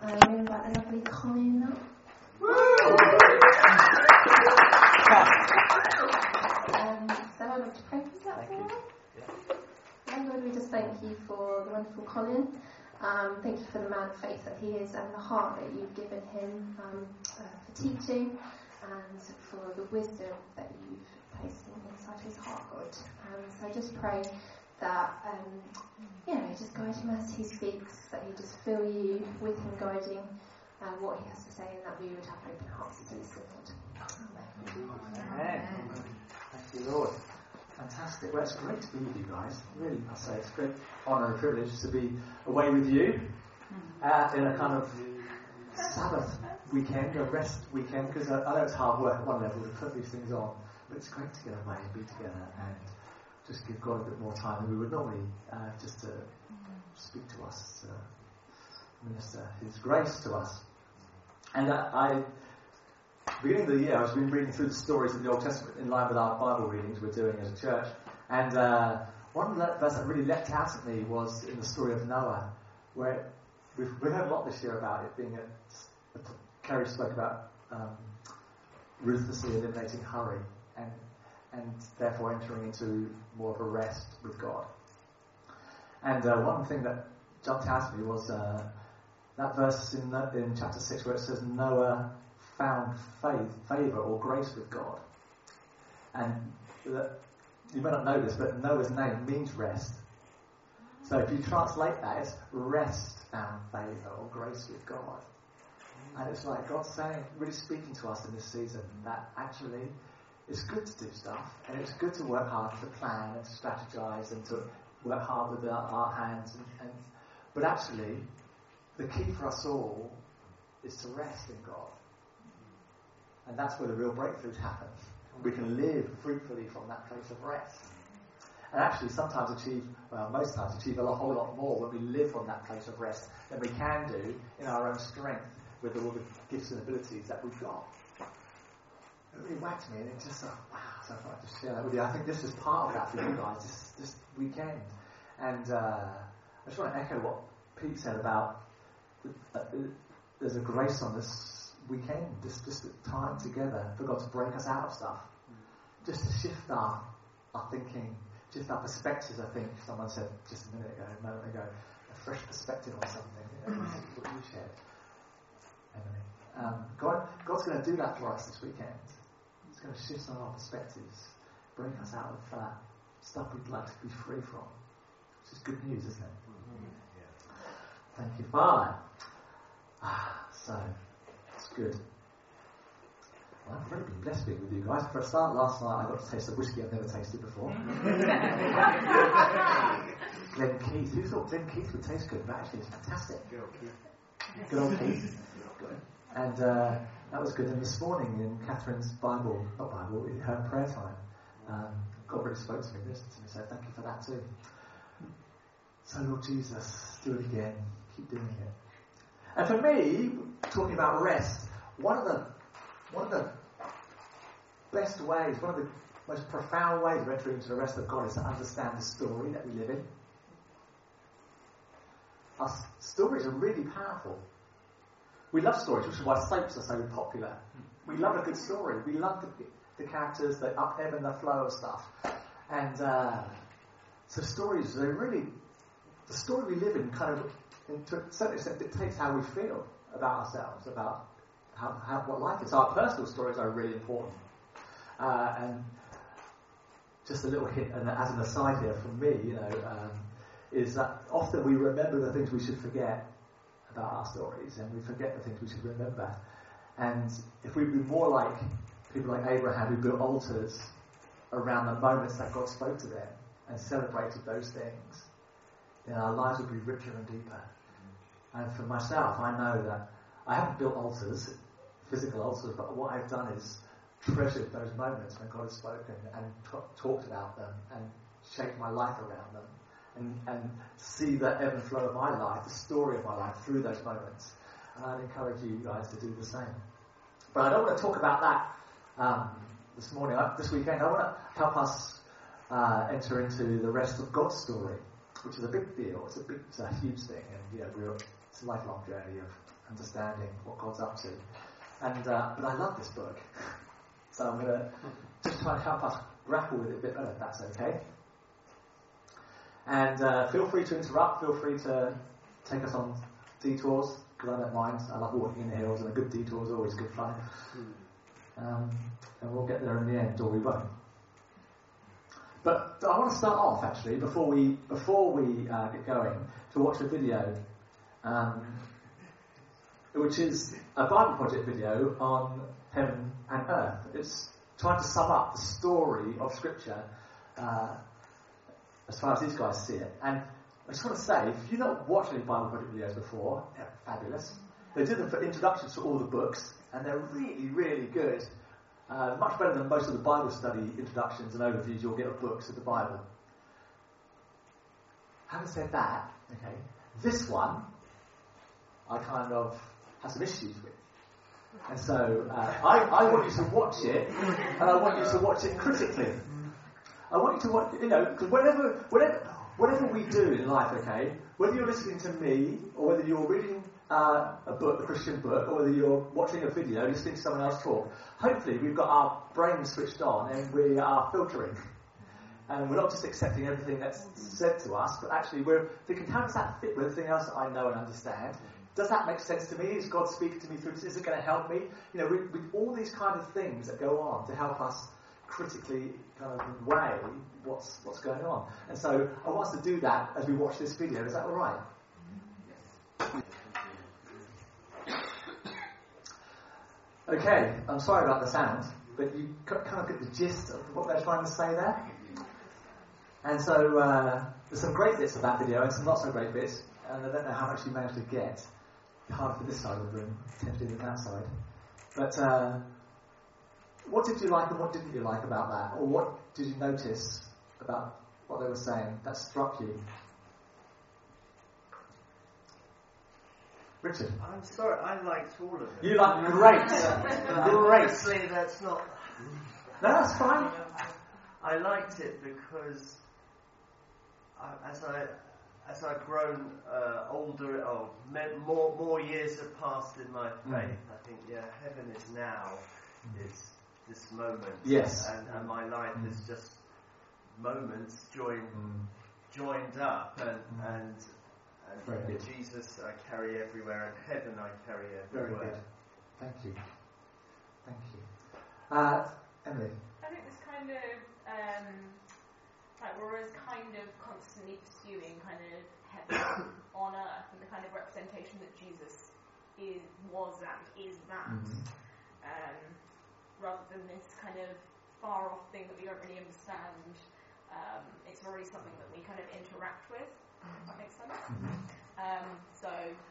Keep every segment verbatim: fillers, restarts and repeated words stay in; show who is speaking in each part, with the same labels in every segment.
Speaker 1: Um, we invite the lovely Colin up. um, so I'd like to pray for that for us. And Lord, we just thank you for the wonderful Colin. Um, thank you for the man of faith that he is and the heart that you've given him um, uh, for teaching and for the wisdom that you've placed inside his heart, God. Um, so I just pray that, um, you know, just guide him as he speaks, that he just fill you with him guiding uh, what he has to say, and that we would have open hearts to listen, Lord.
Speaker 2: Amen. Thank you, Lord. Fantastic. Well, it's great to be with you guys. Really, I say it's a great honour and privilege to be away with you uh, in a kind of Sabbath weekend, a rest weekend, because I, I know it's hard work at one level to put these things on, but it's great to get away and be together and just give God a bit more time than we would normally, uh, just to speak to us, to minister His grace to us. And uh, I, beginning of the year, I've been reading through the stories of the Old Testament in line with our Bible readings we're doing as a church. And uh, one of the verses that really leapt out at me was in the story of Noah, where we've, we've heard a lot this year about it being a, a Kerry spoke about um, ruthlessly eliminating hurry and and therefore entering into more of a rest with God. And uh, one thing that jumped out at me was uh, that verse in, the, in chapter six where it says Noah found faith, favour or grace with God. And the, you may not know this, but Noah's name means rest. So if you translate that, it's rest found favour or grace with God. And it's like God's saying, really speaking to us in this season, that actually it's good to do stuff, and it's good to work hard to plan and to strategize and to work hard with our, our hands. And, and but actually, the key for us all is to rest in God, and that's where the real breakthroughs happen. We can live fruitfully from that place of rest, and actually sometimes achieve, well, most times achieve a whole lot more when we live from that place of rest than we can do in our own strength with all the gifts and abilities that we've got. It really whacked me, and it just thought, wow, so I thought I'd just share that with you. I think this is part of that for you guys, this, this weekend. And uh, I just want to echo what Pete said about uh, there's a grace on this weekend, just, just a time together for God to break us out of stuff. Just to shift our, our thinking, shift our perspectives, I think someone said just a minute ago, a moment ago, a fresh perspective on something. You know, what you shared, Emily. Um, God, God's going to do that for us this weekend. He's going to shift some of our perspectives, break us out of uh, stuff we'd like to be free from. Which is good news, isn't it? Mm-hmm. Yeah. Thank you, Father. Ah, so, it's good. Well, I've really been blessed being with you guys. For a start, last night I got to taste a whiskey I've never tasted before. Glen Keith. Who thought Glen Keith would taste good? But actually, it's fantastic. Good old Keith. Good old Keith. And uh, that was good. And this morning in Catherine's Bible, not Bible, in her prayer time, um, God really spoke to me, listened to me, so thank you for that too. So Lord Jesus, do it again. Keep doing it. And for me, talking about rest, one of the one of the best ways, one of the most profound ways of entering into the rest of God is to understand the story that we live in. Our s- stories are really powerful. We love stories, which is why soaps are so popular. We love a good story. We love the, the characters, the up, ebb and the flow of stuff. And uh, so stories, they really, the story we live in kind of, in, to a certain extent, dictates how we feel about ourselves, about how, how what life is. Our personal stories are really important. Uh, and just a little hint, and as an aside here from me, you know, um, is that often we remember the things we should forget about our stories, and we forget the things we should remember. And if we'd be more like people like Abraham, who built altars around the moments that God spoke to them and celebrated those things, then our lives would be richer and deeper. Mm-hmm. And for myself, I know that I haven't built altars, physical altars, but what I've done is treasured those moments when God has spoken and t- talked about them and shaped my life around them. And, and see the ebb and flow of my life, the story of my life through those moments. And I'd encourage you guys to do the same. But I don't want to talk about that um, this morning, uh, this weekend. I want to help us uh, enter into the rest of God's story, which is a big deal. It's a big, it's a huge thing, and you know, we're, it's a lifelong journey of understanding what God's up to. And uh, but I love this book, so I'm going to just try and help us grapple with it a bit better, if that's okay. And uh, feel free to interrupt, feel free to take us on detours, because I don't mind. I love walking in the hills, and a good detour is always good fun. Um, and we'll get there in the end, or we won't. But I want to start off, actually, before we before we uh, get going, to watch a video, um, which is a Bible Project video on heaven and earth. It's trying to sum up the story of Scripture uh, as far as these guys see it. And I just want to say, if you've not watched any Bible Project videos before, they're fabulous. They do them for introductions to all the books, and they're really, really good. Uh, much better than most of the Bible study introductions and overviews you'll get of books of the Bible. Having said that, okay, this one I kind of have some issues with. And so uh, I, I want you to watch it, and I want you to watch it critically. I want you to watch, you know, because whatever, whatever, whatever we do in life, okay, whether you're listening to me or whether you're reading uh, a book, a Christian book, or whether you're watching a video, listening to someone else talk, hopefully we've got our brains switched on and we are filtering. And we're not just accepting everything that's said to us, but actually we're thinking, how does that fit with everything else that I know and understand? Does that make sense to me? Is God speaking to me through this? Is it going to help me? You know, with, with all these kind of things that go on to help us critically kind of weigh what's what's going on. And so I want us to do that as we watch this video. Is that all right? Okay, I'm sorry about the sound, but you kind of get the gist of what they're trying to say there. And so uh, there's some great bits of that video and some not so great bits, and I don't know how much you managed to get. Hard for this side of the room, potentially than that side. But uh, what did you like and what didn't you like about that? Or what did you notice about what they were saying that struck you? Richard?
Speaker 3: I'm sorry, I liked all of it.
Speaker 2: You liked great.
Speaker 3: Uh,
Speaker 2: great.
Speaker 3: Obviously, that's not...
Speaker 2: No, that's fine.
Speaker 3: I liked it because I, as I as I've grown uh, older, oh, more more years have passed in my faith. Mm. I think, yeah, heaven is now is this moment.
Speaker 2: Yes.
Speaker 3: And, and my life mm. is just moments joined
Speaker 2: mm.
Speaker 3: joined up, and
Speaker 2: mm.
Speaker 3: and.
Speaker 2: Very
Speaker 3: And
Speaker 2: good.
Speaker 3: Jesus I carry everywhere, and heaven I carry everywhere.
Speaker 2: Very good. Thank you. Thank you. Uh, Emily?
Speaker 4: I think this kind of, um, like we're always kind of constantly pursuing kind of heaven on earth, and the kind of representation that Jesus is, was and is that,
Speaker 2: Mm-hmm.
Speaker 4: um, rather than this kind of far off thing that we don't really understand. Um, it's already something that we kind of interact with. If that makes sense. Um, so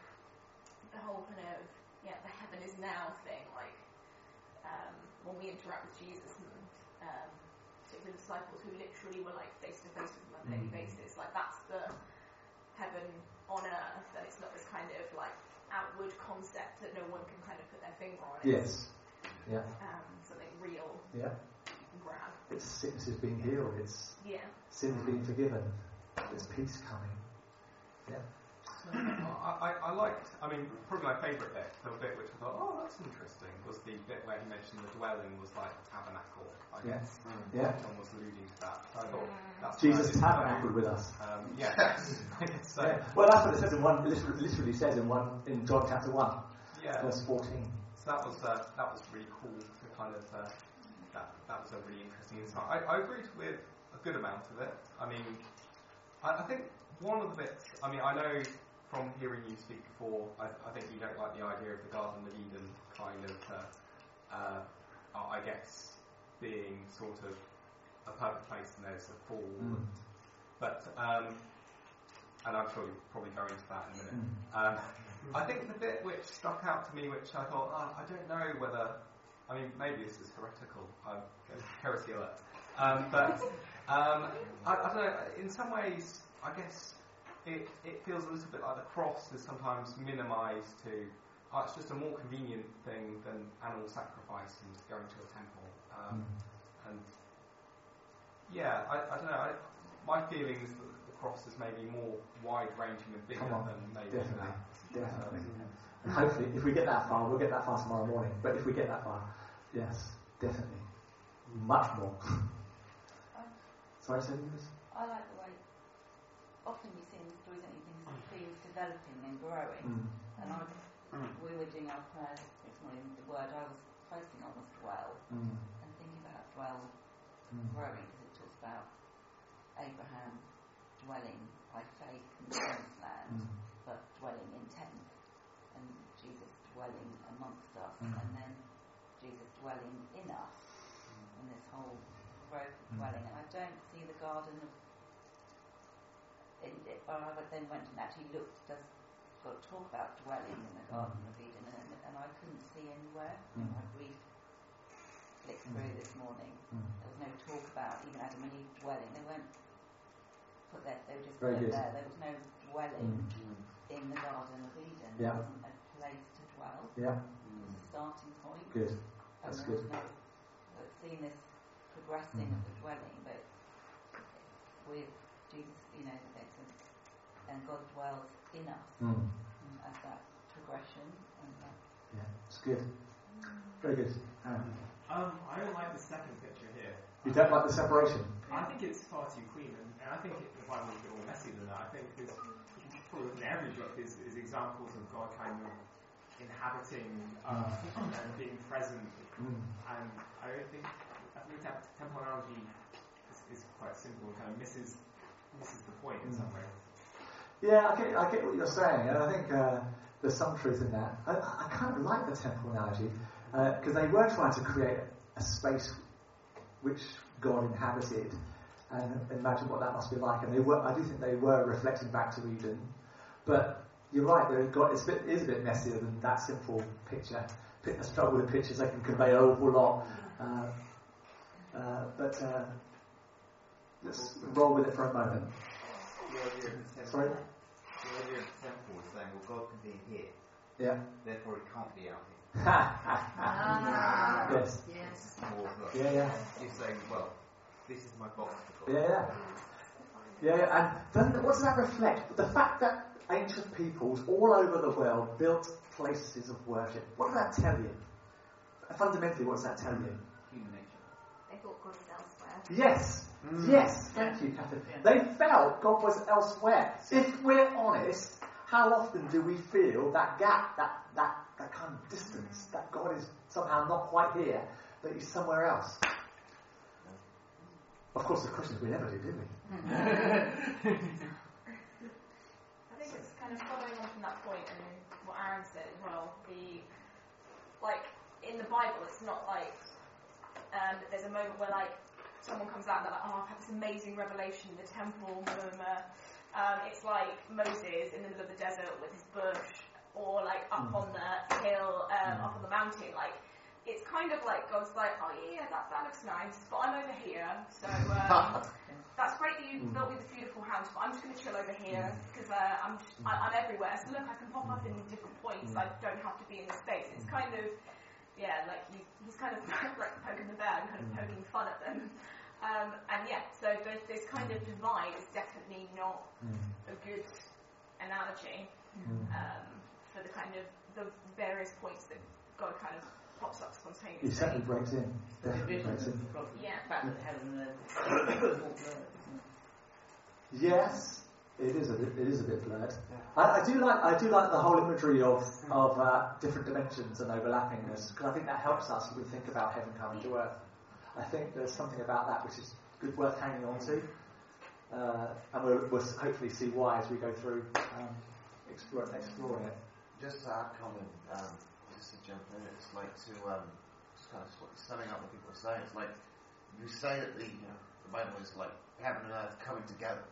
Speaker 4: the whole kind of yeah, the heaven is now thing, like um, when we interact with Jesus and um, particularly the disciples who literally were like face to face with him on a daily basis, like that's the heaven on earth, and it's not this kind of like outward concept that no one can kind of put their finger on.
Speaker 2: Yes. Yeah.
Speaker 4: Um, something real.
Speaker 2: Yeah.
Speaker 4: Grab.
Speaker 2: It's sickness is being healed. It's
Speaker 4: yeah.
Speaker 2: sins being forgiven. There's peace coming. Yeah.
Speaker 5: I, I, I liked, I mean, probably my favourite bit, the bit which I thought, oh, that's interesting, was the bit where he mentioned the dwelling was like a tabernacle, I
Speaker 2: Yeah.
Speaker 5: guess. Mm.
Speaker 2: Yeah.
Speaker 5: John was alluding to that. So I thought, that's
Speaker 2: Jesus
Speaker 5: nice.
Speaker 2: tabernacled with us.
Speaker 5: Um, yeah. I guess so.
Speaker 2: Yeah. Well, that's what it says in one. Literally, literally says in one in John chapter one,
Speaker 5: Yeah.
Speaker 2: verse fourteen.
Speaker 5: So that was uh, that was really cool to kind of uh, that that was a really interesting insight. I, I agreed with a good amount of it. I mean, I, I think one of the bits. I mean, I know from hearing you speak before, I, I think you don't like the idea of the Garden of Eden kind of, uh, uh, I guess, being sort of a perfect place and there's a fall.
Speaker 2: Mm.
Speaker 5: But um, and I'm sure you'll probably go into that in a minute.
Speaker 2: Mm.
Speaker 5: Um, I think the bit which stuck out to me, which I thought, oh, I don't know whether, I mean, maybe this is heretical, I'm heresy alert, um, but um, I, I don't know, in some ways, I guess it, it feels a little bit like the cross is sometimes minimised to, oh, it's just a more convenient thing than animal sacrifice and going to a temple. Um, mm. And yeah, I, I don't know, I, my feeling is that the cross is maybe more wide-ranging and bigger than maybe
Speaker 2: definitely,
Speaker 5: that.
Speaker 2: Definitely. And hopefully, if we get that far, we'll get that far tomorrow morning. But if we get that far, yes, definitely. Much more. Sorry, say this?
Speaker 6: I like the way often you see in the stories, don't you, things, things developing and growing.
Speaker 2: Mm.
Speaker 6: And I, we were doing our prayers this morning, the word I was focusing on was dwell.
Speaker 2: Mm.
Speaker 6: And thinking about dwell
Speaker 2: Mm.
Speaker 6: growing, because it talks about Abraham dwelling by faith in the promised land,
Speaker 2: Mm.
Speaker 6: but dwelling in tent, and Jesus dwelling amongst us,
Speaker 2: Mm.
Speaker 6: and then Jesus dwelling in us, in this whole growth of
Speaker 2: Mm.
Speaker 6: dwelling. And I don't see the garden of it, it, or I then went and actually looked, does God talk about dwelling in the Garden of Eden, and, and I couldn't see anywhere.
Speaker 2: Mm.
Speaker 6: I brief flicked through
Speaker 2: Mm.
Speaker 6: this morning.
Speaker 2: Mm.
Speaker 6: There was no talk about even Adam and Eve dwelling. They weren't put there, they were just
Speaker 2: Very
Speaker 6: put
Speaker 2: good.
Speaker 6: there. There was no dwelling
Speaker 2: Mm.
Speaker 6: in the Garden of Eden.
Speaker 2: Yeah.
Speaker 6: There wasn't a place to dwell.
Speaker 2: Yeah,
Speaker 6: It was a starting point.
Speaker 2: good.
Speaker 6: And
Speaker 2: That's
Speaker 6: there was
Speaker 2: good.
Speaker 6: no, but seeing this progressing
Speaker 2: Mm.
Speaker 6: of the dwelling, but with Jesus, you know, it's a, and God dwells in us
Speaker 2: Mm.
Speaker 6: as that progression. And that
Speaker 2: Yeah, it's good. Very good. Um,
Speaker 7: Um, I don't like the second picture here.
Speaker 2: you don't like the separation?
Speaker 7: I think it's far too clean, and, and I think it, the Bible is a bit more messy than that. I think there's probably in every book is, is examples of God kind of inhabiting uh, and being present.
Speaker 2: Mm.
Speaker 7: And I don't think I think the temp- temple analogy is, is quite simple and kind of misses misses the point in
Speaker 2: Mm.
Speaker 7: some ways.
Speaker 2: Yeah, I get, I get what you're saying, and I think uh, there's some truth in that. I, I kind of like the temple analogy, because uh, they were trying to create a space which God inhabited, and imagine what that must be like. And they were, I do think they were reflecting back to Eden, but you're right, they've got, it's a bit, it is a bit messier than that simple picture. I struggle with pictures, they can convey an awful lot. Uh, uh, but uh, let's roll with it for a moment.
Speaker 8: The idea of the temple,
Speaker 2: Sorry?
Speaker 8: the idea of the temple is saying, well, God can be here,
Speaker 2: Yeah.
Speaker 8: therefore he can't be out here.
Speaker 2: Ah, yes.
Speaker 1: Yes.
Speaker 8: More of a-
Speaker 2: Yeah, yeah.
Speaker 8: He's saying, well, this is my box for God.
Speaker 2: Yeah, yeah. Yeah, yeah. And then what does that reflect? The fact that ancient peoples all over the world built places of worship. What does that tell you? Fundamentally, what does that tell you?
Speaker 8: Human nature.
Speaker 1: They thought God was elsewhere.
Speaker 2: Yes. Yes. Thank you, Catherine. They felt God was elsewhere. If we're honest, how often do we feel that gap, that, that, that kind of distance, that God is somehow not quite here, that he's somewhere else? Of course, as Christians, we never do, do we?
Speaker 4: I think it's kind of following on from that point and what Aaron said as well. The like in the Bible, it's not like um, there's a moment where like someone comes out and they're like, "Oh, I've had this amazing revelation in the temple." Blah, blah, blah. Um, it's like Moses in the middle of the desert with his bush, or like up
Speaker 2: Mm.
Speaker 4: on the hill, um,
Speaker 2: Mm.
Speaker 4: up on the mountain. Like it's kind of like God's like, "Oh yeah, that that looks nice, but I'm over here, so." Um, That's great that you
Speaker 2: Mm.
Speaker 4: built me this beautiful house, but I'm just going to chill over here
Speaker 2: Mm.
Speaker 4: because uh, I'm just, I, I'm everywhere. So look, I can pop up in different points.
Speaker 2: Mm.
Speaker 4: I don't have to be in this space. It's kind of, yeah, like he, he's kind of like poking the bear and kind of
Speaker 2: Mm.
Speaker 4: poking fun at them. Um, and yeah, so there's this kind of divide is definitely not
Speaker 2: Mm.
Speaker 4: a good analogy
Speaker 2: Mm.
Speaker 4: um, for the kind of the various points that God kind of pops up spontaneously.
Speaker 2: He certainly breaks in.
Speaker 6: the
Speaker 2: Definitely breaks
Speaker 6: division
Speaker 2: in.
Speaker 6: from
Speaker 4: Yeah.
Speaker 6: the fact that heaven and earth is all blurred, isn't it?
Speaker 2: Yes, it is a bit. It is a bit blurred. I, I do like. I do like the whole imagery of of uh, different dimensions and overlappingness, because I think that helps us when we think about heaven coming to earth. I think there's something about that which is good, worth hanging on to, uh, and we'll, we'll hopefully see why as we go through um, explore, exploring it.
Speaker 9: Just to add comment, um, just to jump in, it's like to um, just kind of summing up what people are saying. It's like you say that the you know the Bible is like heaven and earth coming together.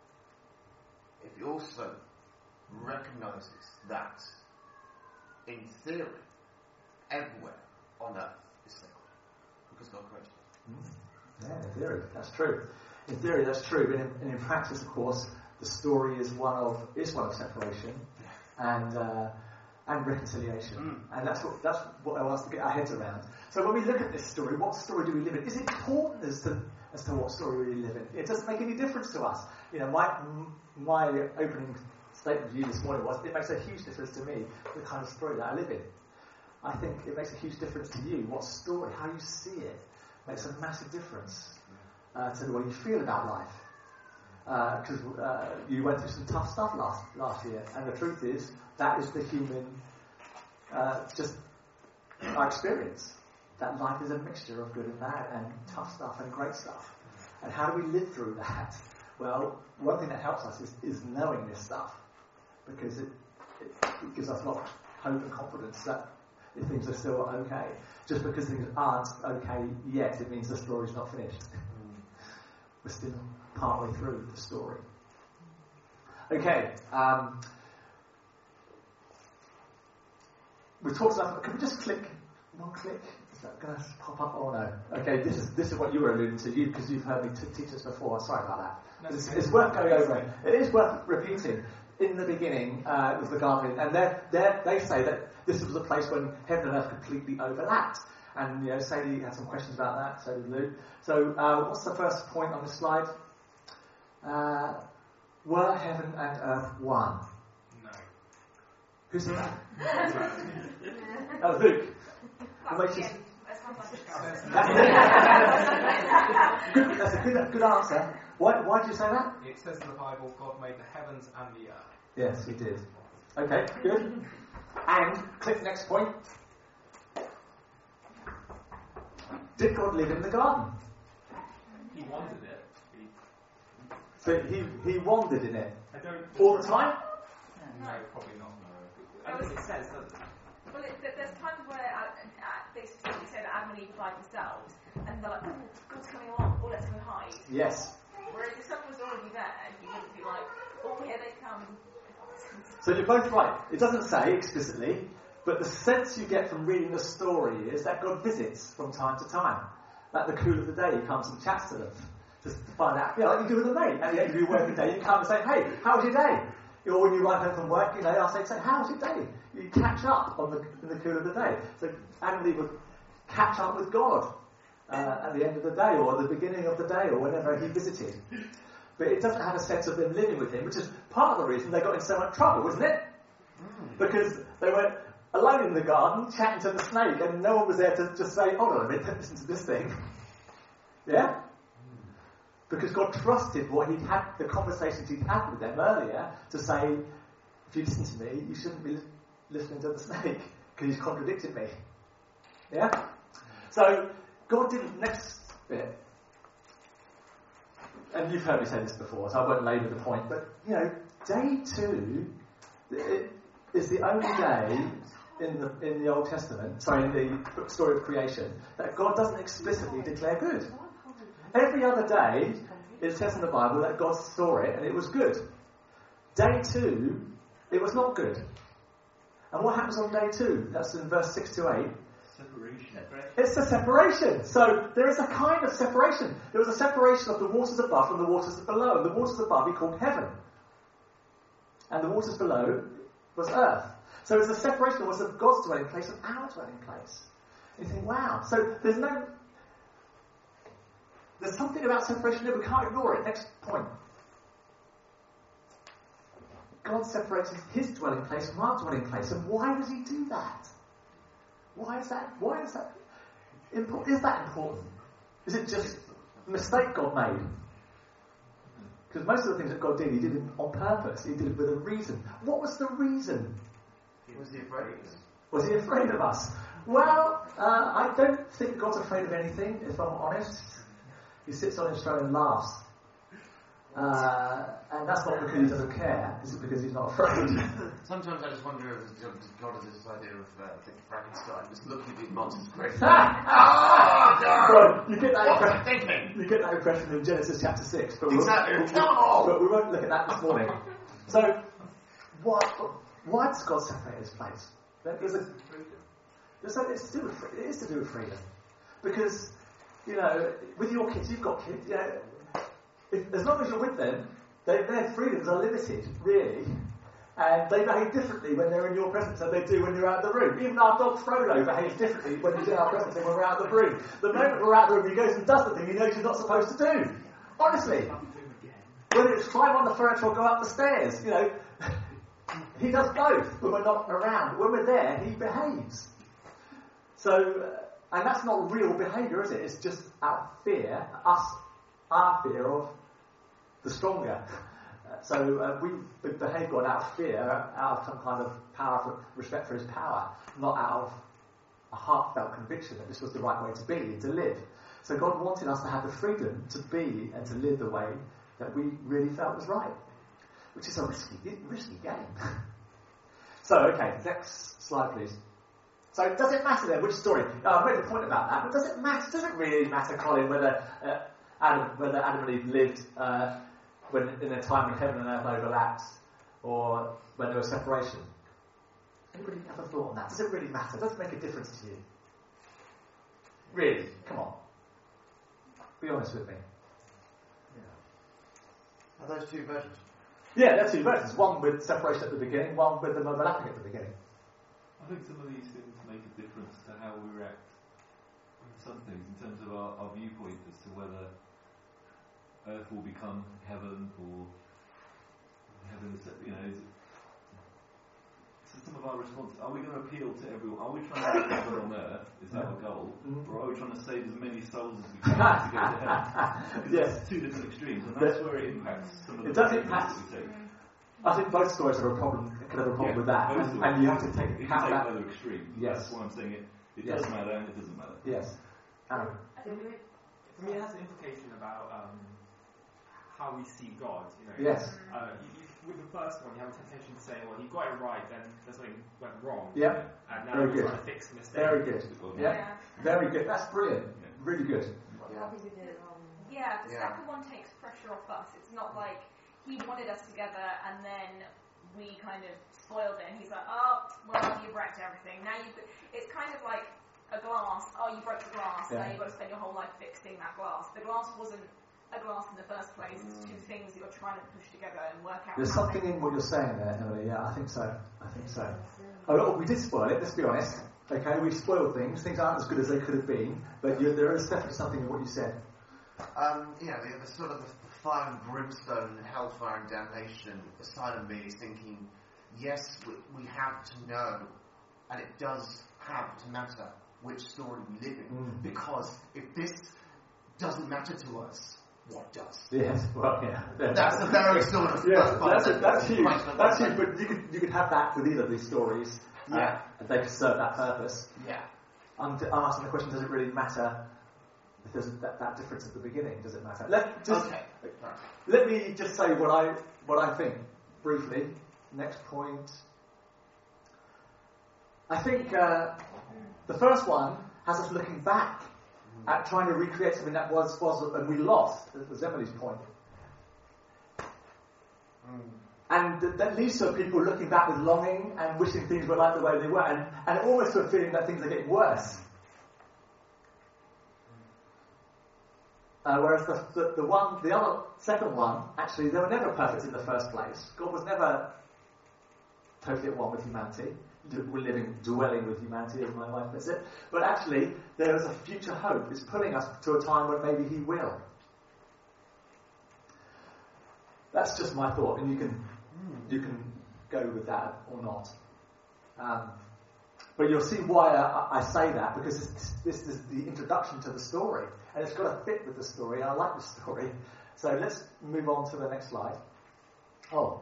Speaker 9: If he also recognizes that, in theory, everywhere on earth is sacred because God created it.
Speaker 2: Mm. Yeah, in theory, that's true. In theory, that's true, but in, and in practice, of course, the story is one of is one of separation and uh, and reconciliation,
Speaker 9: Mm.
Speaker 2: and that's what that's what I want us to get our heads around. So when we look at this story, what story do we live in? Is it important as to as to what story we live in? It doesn't make any difference to us. You know, my my opening statement to you this morning was, it makes a huge difference to me, the kind of story that I live in. I think it makes a huge difference to you. What story, how you see it, makes a massive difference uh, to the way you feel about life. Because uh, uh, you went through some tough stuff last last year, and the truth is, that is the human, uh, just our experience. That life is a mixture of good and bad, and tough stuff and great stuff. And how do we live through that? Well, one thing that helps us is, is knowing this stuff, because it, it, it gives us a lot of hope and confidence that if things are still okay. Just because things aren't okay yet, it means the story's not finished. We're still partway through the story. Okay, um, we talked about. Can we just click one click? Is that going to pop up? Oh no. Okay, this is this is what you were alluding to, you because you've heard me t- teach us before. Sorry about that. No, it's, it's worth going over it. It is worth repeating. In the beginning uh, was the garden, and they're, they're, they say that this was a place when heaven and earth completely overlapped. And you know, Sadie had some questions about that. So did Lou. So uh, what's the first point on the slide? Uh, were heaven and earth one?
Speaker 7: No.
Speaker 2: Who said that? That was Luke.
Speaker 4: That's,
Speaker 2: Just...
Speaker 4: that's,
Speaker 2: good, that's a good, good answer. Why, why did you say that?
Speaker 5: It says in the Bible, God made the heavens and the earth.
Speaker 2: Yes, he did. Okay, good. And click next point. Did God live in the garden?
Speaker 7: He wanted it. He,
Speaker 2: So he he wandered in it
Speaker 7: I don't.
Speaker 2: all the time?
Speaker 5: No, probably not. No.
Speaker 7: I think it says, doesn't it?
Speaker 4: Well, it, there's times where uh, uh, they specifically say that Adam and Eve fly themselves, and they're like, oh, God's coming along, oh, let's go hide.
Speaker 2: Yes.
Speaker 4: Whereas if someone was already there, you wouldn't be like, oh, here they come.
Speaker 2: So you're both right. It doesn't say explicitly, but the sense you get from reading the story is that God visits from time to time. At the cool of the day, he comes and chats to them. Just to find out, you know, like you do with a mate. At the end of your working day, you come and say, hey, how was your day? Or when you arrive home from work, you know, I'll say, say how was your day? You catch up on the, in the cool of the day. So Adam and Eve would catch up with God uh, at the end of the day, or at the beginning of the day, or whenever he visited. But it doesn't have a sense of them living with him, which is part of the reason they got in so much trouble, wasn't it? Because they were alone in the garden, chatting to the snake, and no one was there to just say, hold on a minute, don't listen to this thing. Yeah? Because God trusted what he'd had, the conversations he'd had with them earlier, to say, if you listen to me, you shouldn't be li- listening to the snake, because he's contradicted me. Yeah? So, God didn't, next bit, and you've heard me say this before, so I won't labour the point, but, you know, day two it, is the only day in the in the Old Testament, sorry, in the story of creation, that God doesn't explicitly declare good. Every other day, it says in the Bible that God saw it and it was good. Day two, it was not good. And what happens on day two? That's in verse six to eight.
Speaker 3: Separation.
Speaker 2: It's a separation. So there is a kind of separation. There was a separation of the waters above from the waters below. And the waters above he called heaven. And the waters below was earth. So it's a separation that was of God's dwelling place and our dwelling place. And you think, wow. So there's no... There's something about separation here. We can't ignore it. Next point. God separates his dwelling place from our dwelling place. And why does he do that? Why is that? Why is that important? Is that important? Is it just a mistake God made? Because most of the things that God did, he did it on purpose. He did it with a reason. What was the reason?
Speaker 3: Was he afraid of us?
Speaker 2: Was he afraid of us? Well, uh, I don't think God's afraid of anything, if I'm honest. He sits on his throne and laughs. Uh, and that's not because he doesn't care, it's because he's not afraid.
Speaker 9: Sometimes I just wonder if God has this idea of uh, Frankenstein, just looking at these monsters great.
Speaker 2: oh, God! Well, you get that
Speaker 9: What
Speaker 2: impression.
Speaker 9: was I thinking?
Speaker 2: You get that impression in Genesis chapter six, but
Speaker 9: Exactly.
Speaker 2: we'll,
Speaker 9: Come on!
Speaker 2: but we won't look at that this morning. So, why, why does God separate his place? There's a, there's a, it's to do with, it is to do with freedom. Because, you know, with your kids, you've got kids, you know, if, as long as you're with them, they, their freedoms are limited, really. And they behave differently when they're in your presence than they do when you're out of the room. Even our dog Frodo behaves differently when he's in our presence than when we're out of the room. The moment we're out of the room, he goes and does the thing he knows he's not supposed to do. Honestly. Whether it's climb on the furniture or go up the stairs, you know, he does both when we're not around. When we're there, he behaves. So, uh, and that's not real behaviour, is it? It's just out of fear, us, our fear of the stronger. Uh, so uh, we behave God out of fear, out of some kind of power, for, respect for his power, not out of a heartfelt conviction that this was the right way to be and to live. So God wanted us to have the freedom to be and to live the way that we really felt was right, which is a risky, risky game. So, okay, next slide, please. So, does it matter then which story? Oh, I've made a point about that, but does it matter? Does it really matter, Colin, whether uh, Adam, whether Adam and Eve lived uh, when in a time when heaven and earth overlapped, or when there was separation? Anybody have a thought on that? Does it really matter? Does it make a difference to you? Really? Come on. Be honest with me.
Speaker 9: Are those two versions?
Speaker 2: Yeah, they're two versions. One with separation at the beginning, one with them overlapping at the beginning.
Speaker 10: I think some of these things make a difference to how we react to some things in terms of our, our viewpoint as to whether earth will become heaven or heaven is, you know, is it, so some of our responses, are we going to appeal to everyone? Are we trying to get heaven on earth? Is that our goal? Mm-hmm. Or are we trying to save as many souls as we can to go to heaven? Yes. It's two different extremes, and that's where it impacts some of the
Speaker 2: it does impact.
Speaker 10: that we take.
Speaker 2: I think both stories have a problem, can have a problem
Speaker 10: Yeah,
Speaker 2: with that, and, and you have to take
Speaker 10: you
Speaker 2: account
Speaker 10: can take
Speaker 2: that.
Speaker 10: either extreme.
Speaker 2: Yes.
Speaker 10: That's why I'm saying it. It
Speaker 2: Yes.
Speaker 10: does matter and it doesn't matter.
Speaker 2: Yes. Aaron.
Speaker 7: For me, for me, it has an implication about um, how we see God. You know,
Speaker 2: Yes.
Speaker 7: Uh, you, you, with the first one, you have a temptation to say, "Well, he got it right, then there's something went wrong."
Speaker 2: Yeah.
Speaker 7: And now
Speaker 2: Very
Speaker 7: we're
Speaker 2: good.
Speaker 7: trying to fix the mistake.
Speaker 2: Very good. Yeah.
Speaker 4: Yeah.
Speaker 2: Very good. That's brilliant. Really good.
Speaker 6: How did we do it wrong?
Speaker 4: Yeah, the
Speaker 9: Yeah.
Speaker 4: second one takes pressure off us. It's not like he wanted us together and then we kind of spoiled it and he's like, oh, well, you wrecked everything. Now you, it's kind of like a glass. Oh, you broke the glass.
Speaker 2: Yeah.
Speaker 4: Now you've got to spend your whole life fixing that glass. The glass wasn't a glass in the first place. It's two things that you're trying to push together and work out.
Speaker 2: There's
Speaker 4: how
Speaker 2: something
Speaker 4: they-
Speaker 2: in what you're saying there, Emily. Yeah, I think so. I think so. Oh, we did spoil it, let's be honest. Okay, we spoiled things. Things aren't as good as they could have been, but you, there is definitely something in what you said.
Speaker 9: Um, yeah, the, the sort of the fire and brimstone and hellfire and damnation side of me is thinking, yes, we, we have to know, and it does have to matter which story we live in,
Speaker 2: Mm.
Speaker 9: because if this doesn't matter to us, what does?
Speaker 2: Yes, well, yeah.
Speaker 9: That's a very sort of
Speaker 2: yeah, that's, a, that's huge.
Speaker 9: Quite a-
Speaker 2: That's huge, but you could, you could have that with either of these stories.
Speaker 9: Yeah.
Speaker 2: Uh, and they could serve that purpose.
Speaker 9: Yeah.
Speaker 2: I'm, I'm asking the question, does it really matter if there's that, that difference at the beginning? Does it matter? Let, just,
Speaker 9: Okay.
Speaker 2: let me just say what I, what I think, briefly. Next point. I think uh, the first one has us looking back at trying to recreate something that was, was and we lost. That was Emily's point.
Speaker 9: Mm.
Speaker 2: And th- that leads to people looking back with longing and wishing things were like the way they were, and, and almost to a feeling that things are getting worse. Uh, whereas the, the, the one, the other, second one, actually, they were never perfect in the first place. God was never totally at one with humanity. We're living, dwelling with humanity, as my wife puts it. But actually, there is a future hope. It's pulling us to a time when maybe He will. That's just my thought, and you can you can go with that or not. Um, but you'll see why I, I say that, because this, this is the introduction to the story, and it's got to fit with the story. I like the story. So let's move on to the next slide. Oh.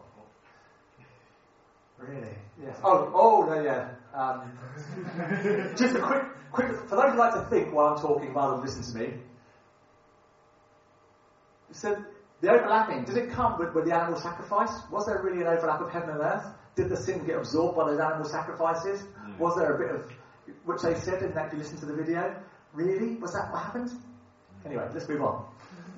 Speaker 2: Really? Yes. Oh, oh, no, yeah. Um, just a quick, quick, for those who like to think while I'm talking rather than listen to me. So, the overlapping, did it come with, with the animal sacrifice? Was there really an overlap of heaven and earth? Did the sin get absorbed by those animal sacrifices? Mm. Was there a bit of, which they said, didn't actually listen to the video? Really? Was that what happened? Anyway, let's move on.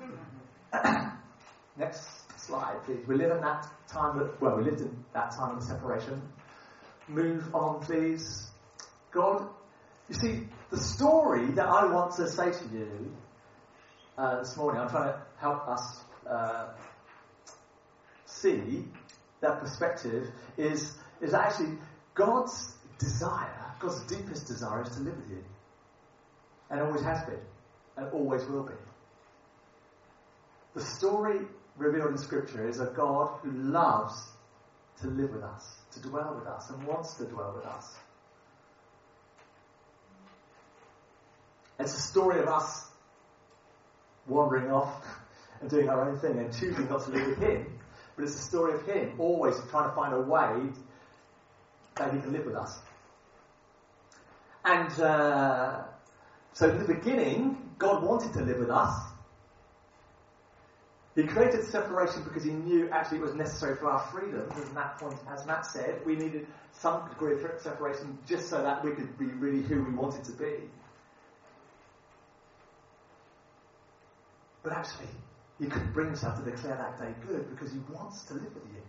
Speaker 2: Next slide, please. We live in that time that, well, we lived in that time of separation. Move on, please. God, you see, the story that I want to say to you uh, this morning, I'm trying to help us uh, see that perspective, is, is actually God's desire, God's deepest desire is to live with you. And always has been, and always will be. The story revealed in Scripture is a God who loves to live with us. to dwell with us and wants to dwell with us. It's a story of us wandering off and doing our own thing and choosing not to live with him, but it's a story of him always trying to find a way that he can live with us. And uh, so in the beginning, God wanted to live with us. He created separation because he knew actually it was necessary for our freedom. As Matt, point, as Matt said, we needed some degree of separation just so that we could be really who we wanted to be. But actually, he couldn't bring himself to declare that day good because he wants to live with you.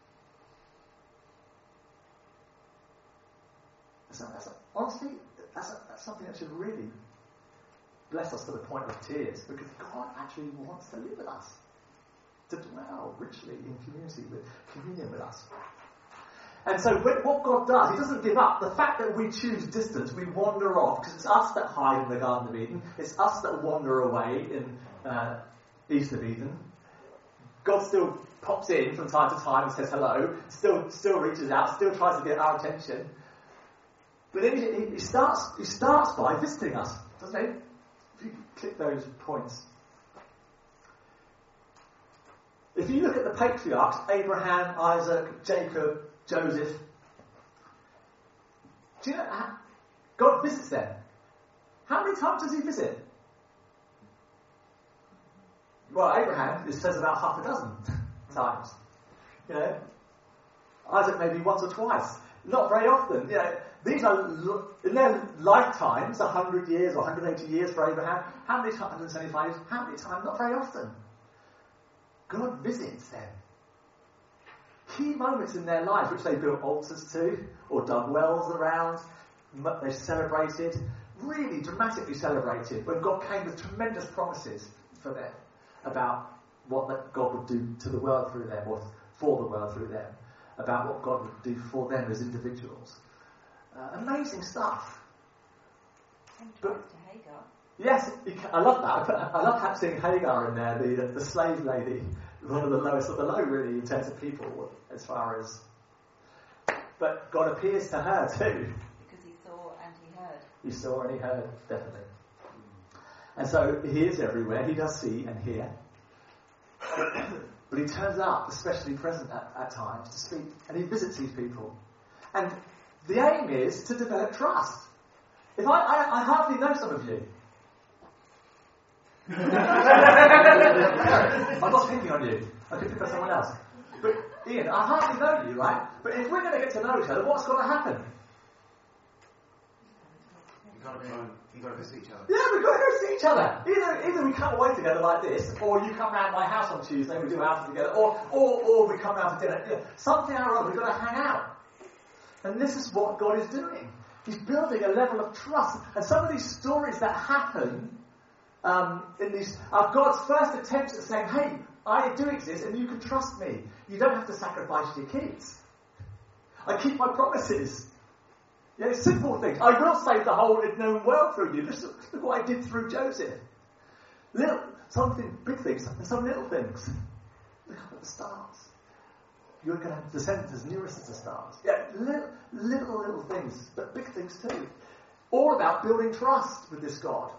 Speaker 2: So that's a, honestly, that's, a, that's something that should really bless us to the point of tears, because God actually wants to live with us, to dwell richly in community with communion with us. And so what God does, he doesn't give up. The fact that we choose distance, we wander off, because it's us that hide in the Garden of Eden, it's us that wander away in uh, East of Eden. God still pops in from time to time and says hello, still still reaches out, still tries to get our attention. But then he, he starts he starts by visiting us, doesn't he? If you click those points. If you look at the patriarchs, Abraham, Isaac, Jacob, Joseph, do you know how God visits them? How many times does he visit? Well, Abraham, it says about half a dozen times. You know, Isaac maybe once or twice. Not very often. You know, these are, in their lifetimes, one hundred years or one hundred eighty years for Abraham. How many times? one hundred seventy-five years. How many times? Not very often. God visits them. Key moments in their lives, which they built altars to, or dug wells around, they celebrated, really dramatically celebrated, when God came with tremendous promises for them about what that God would do to the world through them, or for the world through them, about what God would do for them as individuals. Uh, amazing stuff. But,
Speaker 6: to Hagar.
Speaker 2: Yes, I love that. I love seeing Hagar in there, the, the slave lady, one of the lowest of the low, really, in terms of people, as far as. But God appears to her too.
Speaker 6: Because he saw and he heard.
Speaker 2: He saw and he heard, definitely. And so he is everywhere. He does see and hear. But he turns up, especially present at, at times, to speak. And he visits these people. And the aim is to develop trust. If I, I, I hardly know some of you. I'm not picking on you. I could pick on someone else. But Ian, I hardly know you, right? But if we're going to get to know each other, what's going to happen?
Speaker 9: You've got to go, you've got to visit each other.
Speaker 2: Yeah, we've got to go see each other. Either, either we come away together like this, or you come round my house on Tuesday, we do outing together, or, or, or we come round for dinner. Yeah, something or other, we've got to hang out. And this is what God is doing. He's building a level of trust. And some of these stories that happen um, in these are God's first attempts at saying, hey, I do exist and you can trust me. You don't have to sacrifice your kids. I keep my promises. You know, simple things. I will save the whole known world through you. Look, look what I did through Joseph. Little, something, big things, and some little things. Look up at the stars. You're going to have descendants as nearest as the stars. Yeah, little, little, little things, but big things too. All about building trust with this God.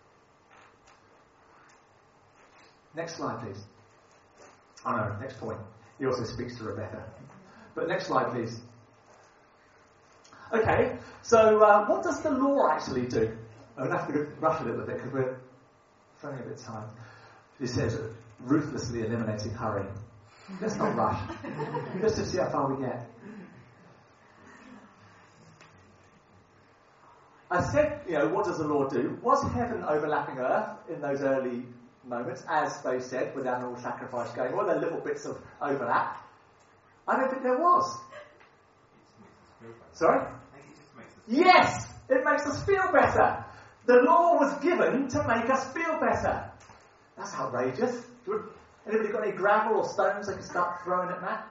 Speaker 2: Next slide, please. Oh no, next point. He also speaks to Rebecca. But next slide, please. Okay, so uh, what does the law actually do? I'm going to have to go rush a little bit because we're running a bit of time. He says, ruthlessly eliminating hurrying. Let's not rush. Let's just see how far we get. I said, you know, what does the law do? Was heaven overlapping earth in those early moments, as they said, with animal sacrifice going? Were there little bits of overlap? I don't think there was. Sorry? Yes! It makes us feel better. The law was given to make us feel better. That's outrageous. Anybody got any gravel or stones they can start throwing at Matt?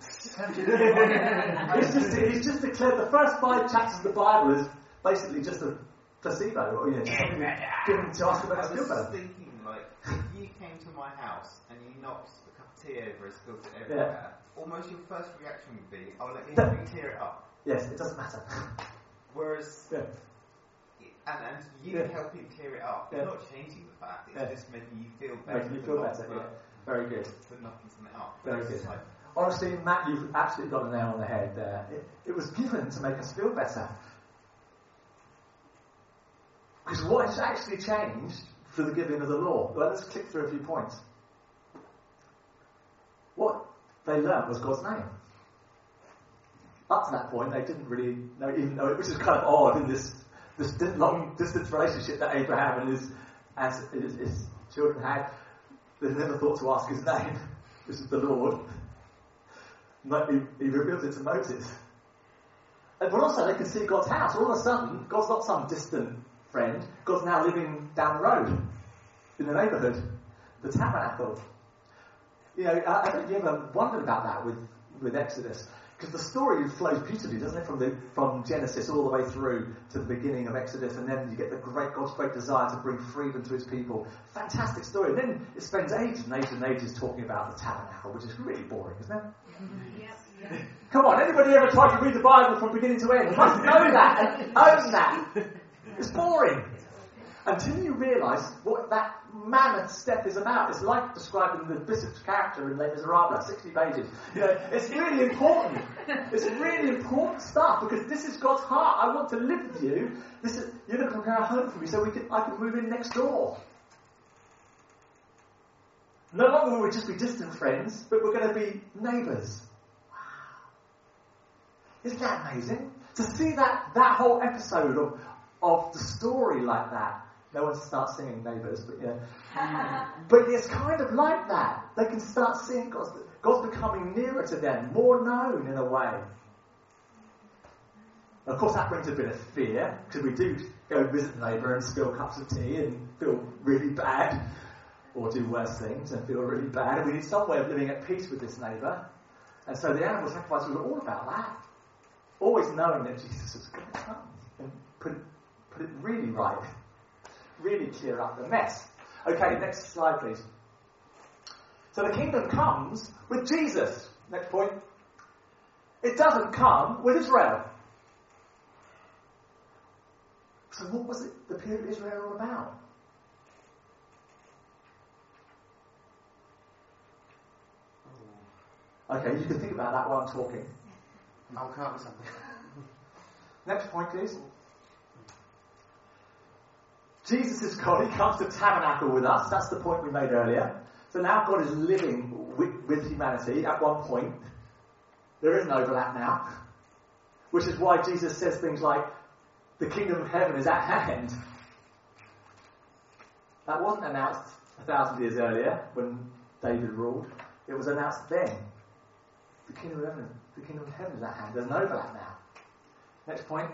Speaker 2: he's, just, he's just declared the first five chapters of the Bible is basically just a placebo, or you know, something given to us to make us feel better.
Speaker 5: I was thinking, like, if you came to my house and you knocked a cup of tea over and spilled it everywhere, almost your first reaction would be, oh, let me,
Speaker 2: That-
Speaker 5: let me clear it up.
Speaker 2: Yes, it doesn't matter.
Speaker 5: Whereas,
Speaker 2: Yeah.
Speaker 5: and, and you
Speaker 2: Yeah.
Speaker 5: helping clear it up,
Speaker 2: Yeah.
Speaker 5: it's not changing the fact, it's
Speaker 2: Yeah.
Speaker 5: just making you feel better.
Speaker 2: Making you
Speaker 5: for
Speaker 2: feel
Speaker 5: not-
Speaker 2: better,
Speaker 5: for-
Speaker 2: yeah. Very good.
Speaker 5: For knocking something up.
Speaker 2: Very
Speaker 5: It's
Speaker 2: good.
Speaker 5: like,
Speaker 2: Honestly, Matt, you've absolutely got a nail on the head there. It, it was given to make us feel better. Because what has actually changed through the giving of the law? Well, let's click through a few points. What they learned was God's name. Up to that point, they didn't really know, even know it, which is kind of odd in this this di- long distance relationship that Abraham and his, and his, his children had. They never thought to ask his name. This is the Lord. Mo- He, he reveals it to Moses. And, but also, they can see God's house. All of a sudden, God's not some distant friend. God's now living down the road in the neighbourhood, the tabernacle. You know, I, I don't know if you ever wondered about that with, with Exodus. Because the story flows beautifully, doesn't it, from the from Genesis all the way through to the beginning of Exodus, and then you get the great God's great desire to bring freedom to His people. Fantastic story. And then it spends ages and ages and ages talking about the tabernacle, which is really boring, isn't it?
Speaker 4: Yes, yes.
Speaker 2: Come on, anybody ever tried to read the Bible from beginning to end? You must know that and own that. It's boring. Until you realise what that mammoth step is about. It's like describing the bishop's character in Les Miserables, sixty pages. You know, it's really important. It's really important stuff because this is God's heart. I want to live with you. This is you're going to prepare a home for me so we can I can move in next door. No longer will we just be distant friends, but we're going to be neighbours. Wow. Isn't that amazing? To see that that whole episode of of the story like that. No one starts singing Neighbours, but yeah. But it's kind of like that. They can start seeing God's, God's becoming nearer to them, more known in a way. Of course, that brings a bit of fear, because we do go visit the neighbour and spill cups of tea and feel really bad, or do worse things and feel really bad. And we need some way of living at peace with this neighbour. And so the animal sacrifice was all about that. Always knowing that Jesus was going to come and put it, put it really right. Really clear up the mess. Okay, next slide, please. So the kingdom comes with Jesus. Next point. It doesn't come with Israel. So what was it the period of Israel all about? Okay, you can think about that while I'm talking.
Speaker 9: I'll come up with something.
Speaker 2: Next point, please. Jesus is God. He comes to tabernacle with us. That's the point we made earlier. So now God is living with, with humanity at one point. There is an overlap now. Which is why Jesus says things like, the kingdom of heaven is at hand. That wasn't announced a thousand years earlier when David ruled. It was announced then. The kingdom of heaven, the kingdom of heaven is at hand. There's an overlap now. Next point.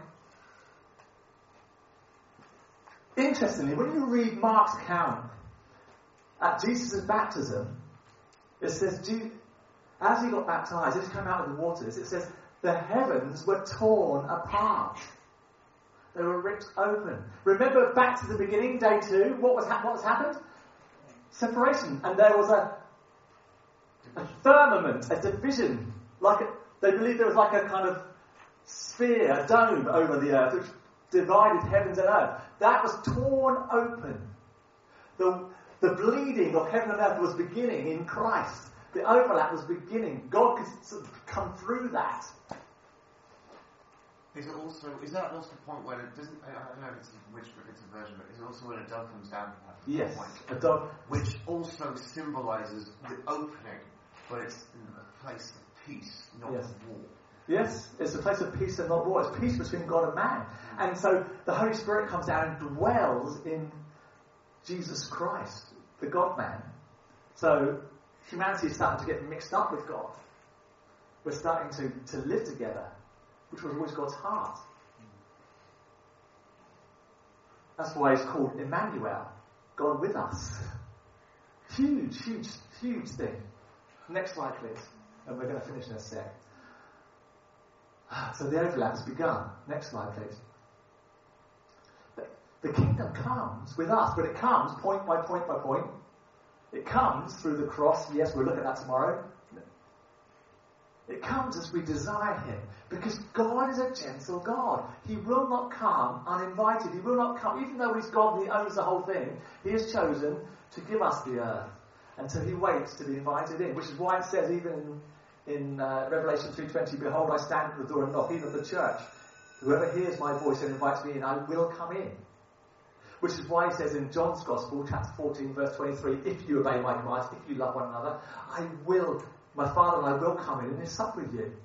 Speaker 2: Interestingly, when you read Mark's account at Jesus' baptism, it says, as he got baptized, as he came out of the waters, it says, the heavens were torn apart. They were ripped open. Remember back to the beginning, day two, what was, ha- what was happened? Separation. And there was a, a firmament, a division. Like a, they believed there was like a kind of sphere, a dome over the earth, which divided heavens and earth. That was torn open. The, the bleeding of heaven and earth was beginning in Christ. The overlap was beginning. God could sort of come through that.
Speaker 9: Is it also, is that also the point where it doesn't, I don't know if it's which it's a version, but is it also when a dove comes down?
Speaker 2: Yes,
Speaker 9: point,
Speaker 2: a dove.
Speaker 9: Which also symbolises the opening, but it's in a place of peace, not
Speaker 2: Yes.
Speaker 9: of war.
Speaker 2: Yes, it's a place of peace and not war. It's peace between God and man. And so the Holy Spirit comes down and dwells in Jesus Christ, the God-man. So humanity is starting to get mixed up with God. We're starting to, to live together, which was always God's heart. That's why it's called Emmanuel, God with us. Huge, huge, huge thing. Next slide, please. And we're going to finish in a sec. So the overlap has begun. Next slide, please. The kingdom comes with us, but it comes point by point by point. It comes through the cross. Yes, we'll look at that tomorrow. It comes as we desire him. Because God is a gentle God. He will not come uninvited. He will not come, even though he's God and he owns the whole thing, he has chosen to give us the earth. And so he waits to be invited in, which is why it says even in, in uh, Revelation three twenty, behold, I stand at the door and knock, even the church. Whoever hears my voice and invites me in, I will come in. Which is why he says in John's Gospel, chapter fourteen, verse twenty-three, if you obey my commands, if you love one another, I will, my Father and I will come in and sup with you.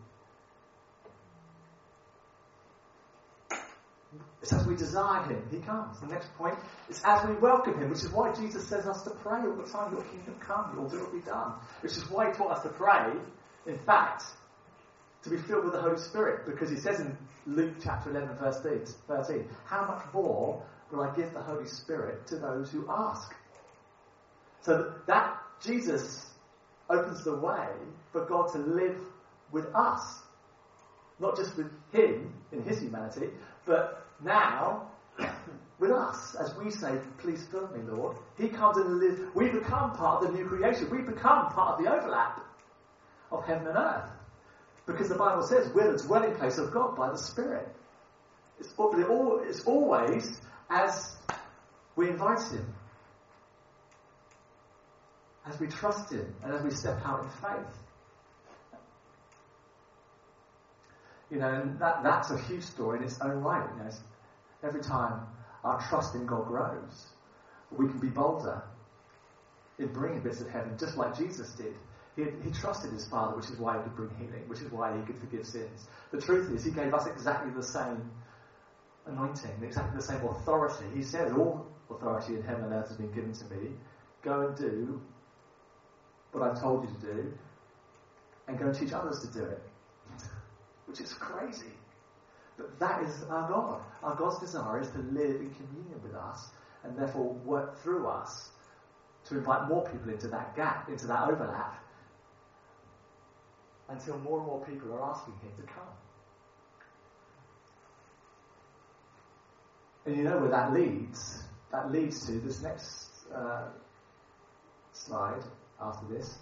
Speaker 2: It's as we desire him, he comes. The next point, it's as we welcome him, which is why Jesus says us to pray all the time, your kingdom come, your will be done. Which is why he taught us to pray, in fact, to be filled with the Holy Spirit, because he says in Luke chapter eleven, verse thirteen, how much more will I give the Holy Spirit to those who ask? So that Jesus opens the way for God to live with us. Not just with him in his humanity, but now with us. As we say, please fill me, Lord. He comes and lives. We become part of the new creation. We become part of the overlap of heaven and earth. Because the Bible says we're the dwelling place of God by the Spirit. It's, it's always as we invite him, as we trust him, and as we step out in faith. You know, and that, that's a huge story in its own right. You know, every time our trust in God grows, we can be bolder in bringing bits of heaven, just like Jesus did. He, he trusted his Father, which is why he could bring healing, which is why he could forgive sins. The truth is, he gave us exactly the same anointing, exactly the same authority. He said, all authority in heaven and earth has been given to me. Go and do what I've told you to do, and go and teach others to do it. Which is crazy. But that is our God. Our God's desire is to live in communion with us, and therefore work through us to invite more people into that gap, into that overlap, until more and more people are asking him to come. And you know where that leads? That leads to this next uh, slide after this.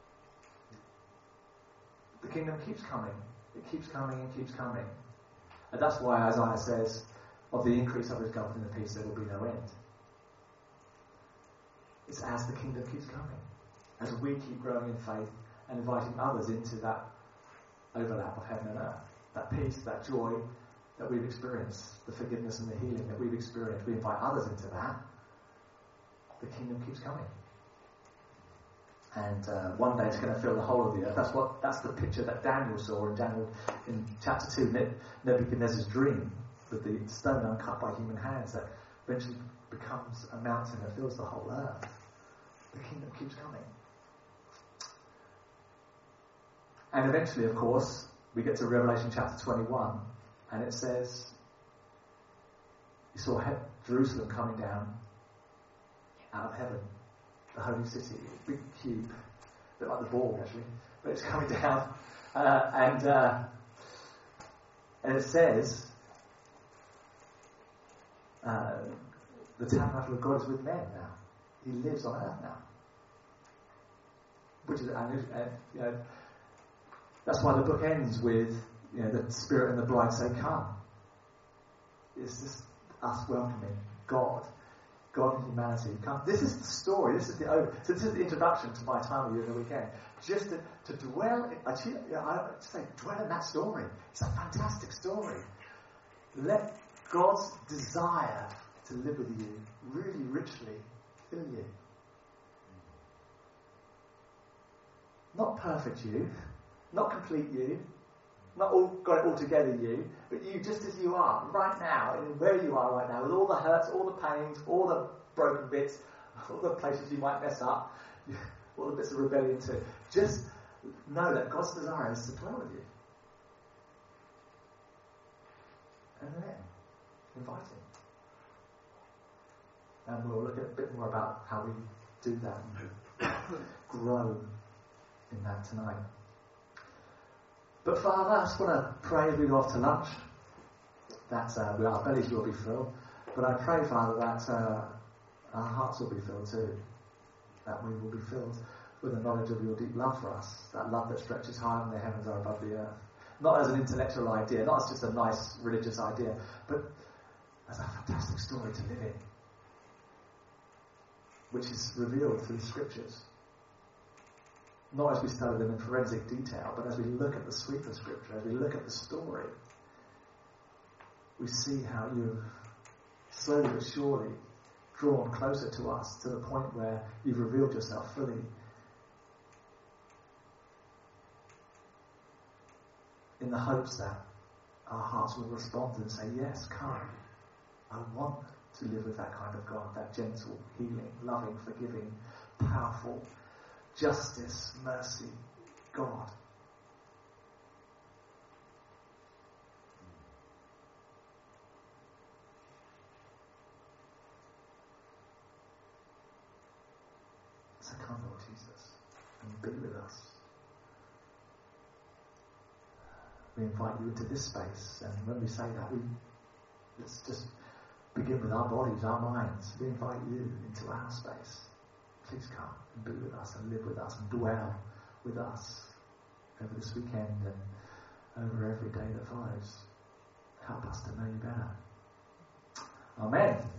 Speaker 2: The kingdom keeps coming. It keeps coming and keeps coming. And that's why Isaiah says, of the increase of his government and peace there will be no end. It's as the kingdom keeps coming. As we keep growing in faith and inviting others into that overlap of heaven and earth. That peace, that joy that we've experienced, the forgiveness and the healing that we've experienced, we invite others into that. The kingdom keeps coming. And uh, one day it's going to fill the whole of the earth. That's what. That's the picture that Daniel saw in Daniel in chapter two, Nebuchadnezzar's dream, with the stone uncut by human hands that eventually becomes a mountain that fills the whole earth. The kingdom keeps coming. And eventually, of course, we get to Revelation chapter twenty-one, and it says, you saw he- Jerusalem coming down out of heaven. The holy city, a big cube, a bit like the ball actually, but it's coming down, uh, and uh, and it says, uh, the tabernacle of God is with men now. He lives on earth now, which is, and, and you know, that's why the book ends with, you know, the Spirit and the bride say, "Come." It's just us welcoming God. God and humanity. Come. This is the story. This is the over. So this is the introduction to my time with you in the weekend. Just to, to dwell. In, actually, I would say dwell in that story. It's a fantastic story. Let God's desire to live with you really richly fill you. Not perfect you, not complete you, not all got it all together you, but you just as you are, right now, and where you are right now, with all the hurts, all the pains, all the broken bits, all the places you might mess up, all the bits of rebellion too. Just know that God's desire is to dwell with you. And then, invite him. And we'll look at a bit more about how we do that and grow in that tonight. But Father, I just want to pray as we go off to lunch that uh, our bellies will be filled. But I pray, Father, that uh, our hearts will be filled too. That we will be filled with a knowledge of your deep love for us, that love that stretches higher than the heavens are above the earth. Not as an intellectual idea, not as just a nice religious idea, but as a fantastic story to live in, which is revealed through the scriptures. Not as we study them in forensic detail, but as we look at the sweep of scripture, as we look at the story, we see how you've slowly but surely drawn closer to us to the point where you've revealed yourself fully. In the hopes that our hearts will respond and say, yes, come. I want to live with that kind of God, that gentle, healing, loving, forgiving, powerful, justice, mercy, God. So come, Lord Jesus, and be with us. We invite you into this space, and when we say that, we let's just begin with our bodies, our minds. We invite you into our space. Please come and be with us and live with us and dwell with us over this weekend and over every day that follows. Help us to know you better. Amen.